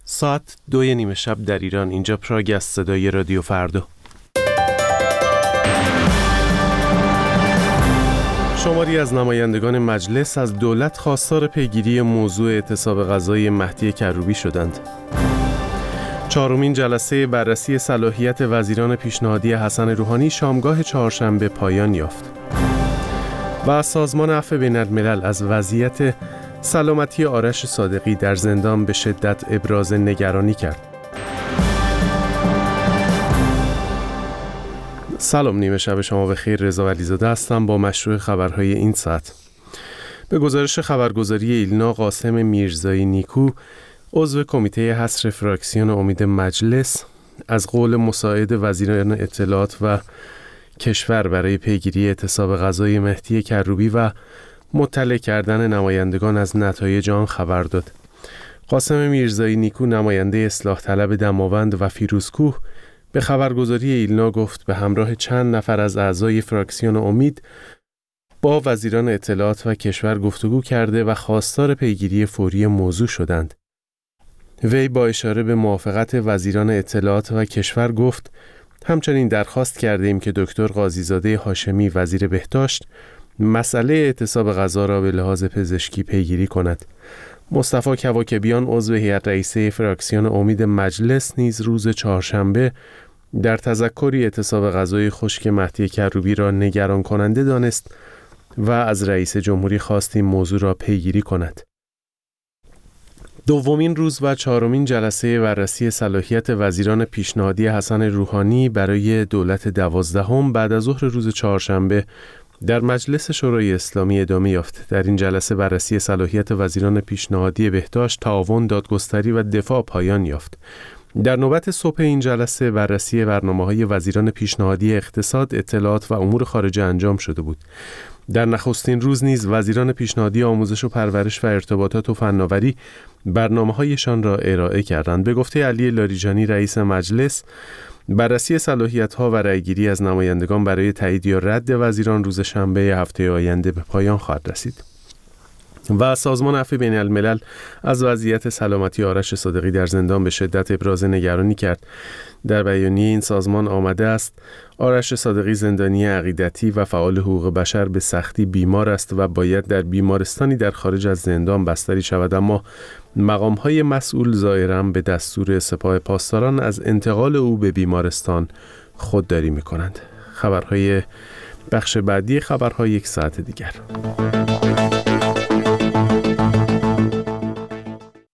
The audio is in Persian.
ساعت 2:30 شب در ایران. اینجا پراگ است، صدای رادیو فردا. شماری از نمایندگان مجلس از دولت خواستار پیگیری موضوع اعتصاب غذایی مهدی کروبی شدند. چهارمین جلسه بررسی صلاحیت وزیران پیشنهادی حسن روحانی شامگاه چهارشنبه پایان یافت. و سازمان عفو بین‌الملل از وضعیت سلامتی آرش صادقی در زندان به شدت ابراز نگرانی کرد. سلام، نیمه شب شما بخیر. رضا علیزاده هستم با مشروع خبرهای این ساعت. به گزارش خبرگزاری ایلنا، قاسم میرزایی نیکو، عضو کمیته حصر فراکسیون امید مجلس، از قول مساعد وزیران اطلاعات و کشور برای پیگیری اعتصاب غذایی مهدی کروبی و مطلع کردن نمایندگان از نتایج آن خبر داد. قاسم میرزایی نیکو، نماینده اصلاح طلب دماوند و فیروزکوه، به خبرگزاری ایلنا گفت به همراه چند نفر از اعضای فراکسیون امید با وزیران اطلاعات و کشور گفتگو کرده و خواستار پیگیری فوری موضوع شدند. وی با اشاره به موافقت وزیران اطلاعات و کشور گفت همچنین درخواست کرده ایم که دکتر قاضیزاده هاشمی، وزیر بهداشت، مسئله اعتصاب غذا را به لحاظ پزشکی پیگیری کند. مصطفی کواکبیان، عضو هیئت رئیسه فراکسیون امید مجلس، نیز روز چهارشنبه در تذکری اعتصاب غذای خشک مهدی کروبی را نگران کننده دانست و از رئیس جمهوری خواست این موضوع را پیگیری کند. دومین روز و چهارمین جلسه بررسی صلاحیت وزیران پیشنهادی حسن روحانی برای دولت 12 بعد از ظهر روز چهارشنبه در مجلس شورای اسلامی ادامه یافت. در این جلسه بررسی صلاحیت وزیران پیشنهادی بهداشت، تعاون، دادگستری و دفاع پایان یافت. در نوبت صبح این جلسه بررسی برنامه‌های وزیران پیشنهادی اقتصاد، اطلاعات و امور خارجه انجام شده بود. در نخستین روز نیز وزیران پیشنهادی آموزش و پرورش و ارتباطات و فناوری برنامه‌هایشان را ارائه کردند. به گفته علی لاریجانی، رئیس مجلس، بررسی صلاحیت‌ها و رأیگیری از نمایندگان برای تایید یا رد وزیران روز شنبه هفته آینده به پایان خواهد رسید. و سازمان عفو بین‌الملل از وضعیت سلامتی آرش صادقی در زندان به شدت ابراز نگرانی کرد. در بیانیه این سازمان آمده است آرش صادقی، زندانی عقیدتی و فعال حقوق بشر، به سختی بیمار است و باید در بیمارستانی در خارج از زندان بستری شود، اما مقام‌های مسئول ظاهراً به دستور سپاه پاسداران از انتقال او به بیمارستان خودداری می‌کنند. خبرهای بخش بعدی خبرهای یک ساعت دیگر.